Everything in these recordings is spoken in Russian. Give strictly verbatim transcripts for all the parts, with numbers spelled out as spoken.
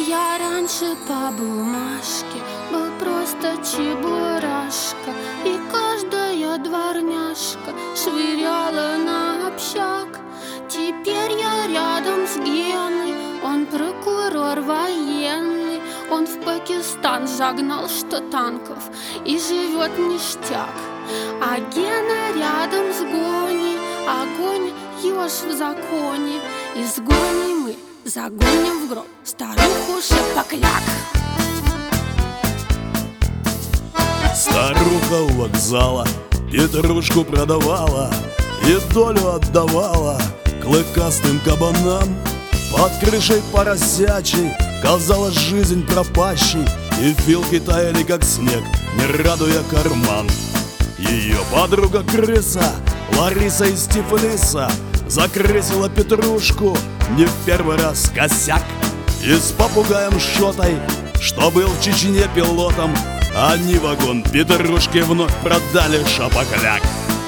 я раньше по бумажке был просто чебурашка, и каждая дворняжка швыряла на общак. Теперь я рядом с Геной, он прокурор военный. Он в Пакистан загнал что танков и живет ништяк. А Гена рядом с Гоней, а Гоня еж в законе. И с Гоней мы загоним в гроб старуху Шапокляк. Старуха у вокзала петрушку продавала и долю отдавала клыкастым кабанам. Под крышей поросячей казалась жизнь пропащей, и филки таяли как снег, не радуя карман. Ее подруга крыса Лариса из Тифлиса закрысила петрушку не в первый раз косяк. И с попугаем Шотой, что был в Чечне пилотом, они вагон петрушки вновь продали Шапокляк.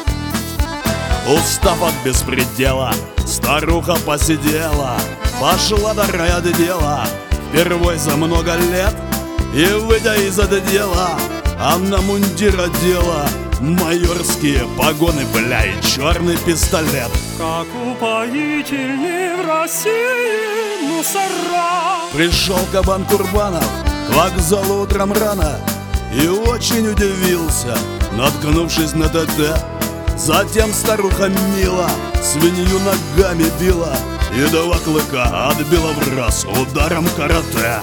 Устав от беспредела, старуха посидела, пошла до рая дела впервой за много лет. И, выйдя из отдела, она мундир одела, майорские погоны, бля, и черный пистолет. Как упоительны в России мусора. Пришел кабан Курбанов к вокзалу утром рано и очень удивился, наткнувшись на ТТ. Затем старуха мила свинью ногами била и два клыка отбила в раз ударом карате.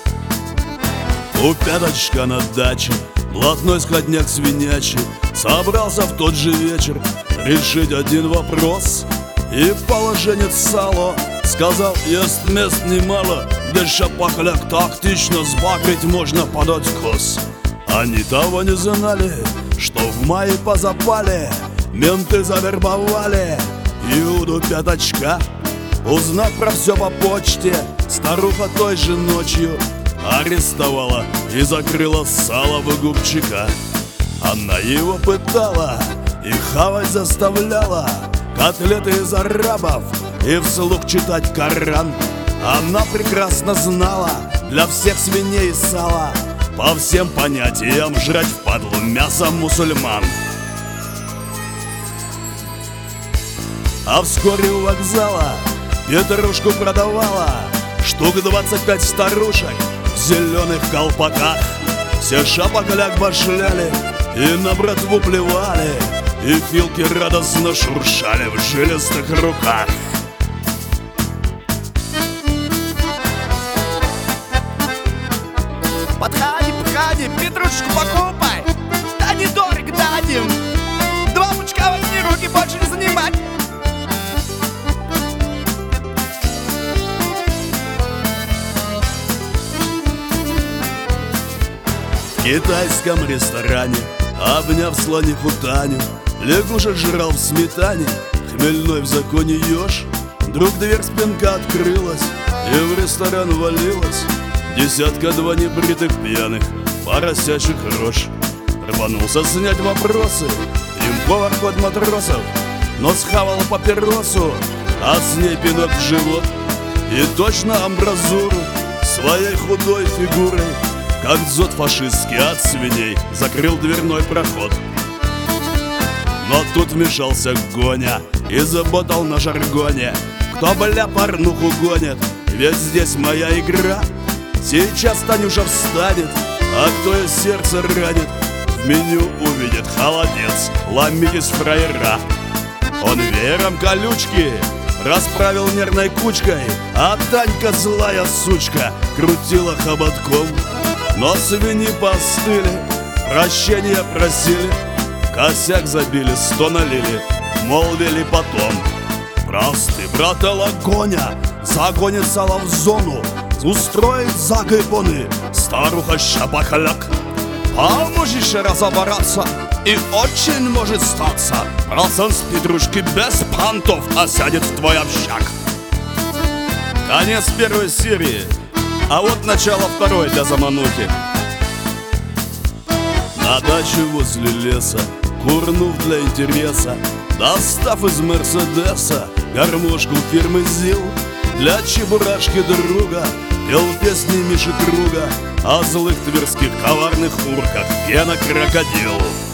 У пяточка на даче блатной скотняк свинячий собрался в тот же вечер решить один вопрос. И положенец Сало сказал: есть мест немало, где Шапокляк тактично сбагрить можно подать кос. Они того не знали, что в мае по запале менты завербовали Иуду Пяточка. Узнав про все по почте, старуха той же ночью арестовала и закрыла Сало выгубчика. Она его пытала и хавать заставляла котлеты из арабов и вслух читать Коран. Она прекрасно знала для всех свиней и сала, по всем понятиям жрать впадлу мясо мусульман. А вскоре у вокзала петрушку продавала штук двадцать пять старушек в зеленых колпаках. Все Шапокляк башляли и на братву плевали, и филки радостно шуршали в жилистых руках. Подходи, подходи, петрушку покупай, да недорого дадим. Два пучка возьми, руки больше не занимать. В китайском ресторане, обняв слониху Таню, лягушек жрал в сметане хмельной в законе еж. Вдруг дверь спинка открылась, и в ресторан валилась десятка-два небритых пьяных поросячих рож. Рванулся снять вопросы им повар ход матросов, но схавал папиросу, а с ней пинок в живот. И точно амбразуру своей худой фигурой, как дзот фашистский от свиней, закрыл дверной проход. Но тут вмешался Гоня и заботал на жаргоне: кто, бля, порнуху гонит, ведь здесь моя игра. Сейчас Танюша встанет, а кто из сердца ранит, в меню увидит холодец, ломитесь фраера. Он веером колючки расправил нервной кучкой, а Танька, злая сучка, крутила хоботком. Но свиньи постыли, прощения просили, косяк забили, сто налили, молвили потом: простый брателла Гоня загонит Сало в зону, устроит загибоны старуха Шапокляк. Поможешь разобраться, и очень может статься процент с петрушки без понтов осядет в твой общак. Конец первой серии, а вот начало второй для заманухи. На даче возле леса, курнув для интереса, достав из Мерседеса гармошку фирмы ЗИЛ, для чебурашки друга Пел песни Миши Круга о злых тверских коварных урках, пена крокодилов.